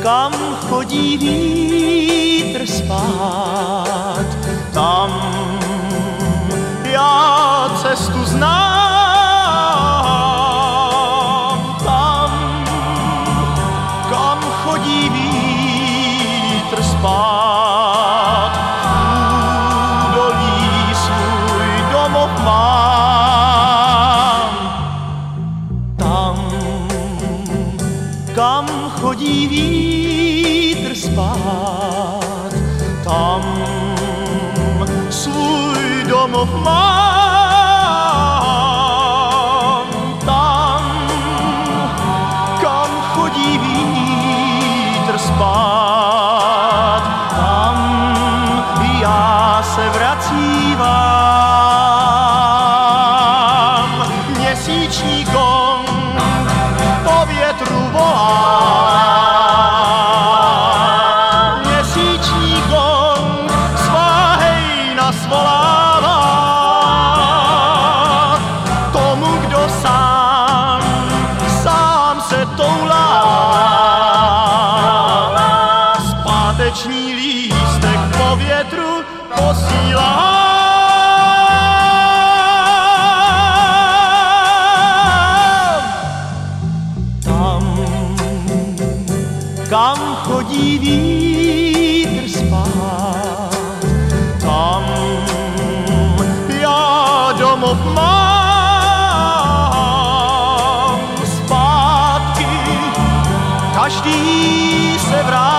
kam chodí vítr spát, tam já cestu znám, tam, kam chodí vítr spát, údolí svůj domov mám, tam, kam chodí vítr spát, tam svůj domov mám, tam, kam chodí vítr spát, tam já se vracívám. Měsíční gong po větru volá, měsíční gong svá hejna svolává tomu, kdo sám se toulá. Zpáteční lístek po větru posílá. Kam chodí vítr spát, tam já domov mám zpátky, každý se vrátí.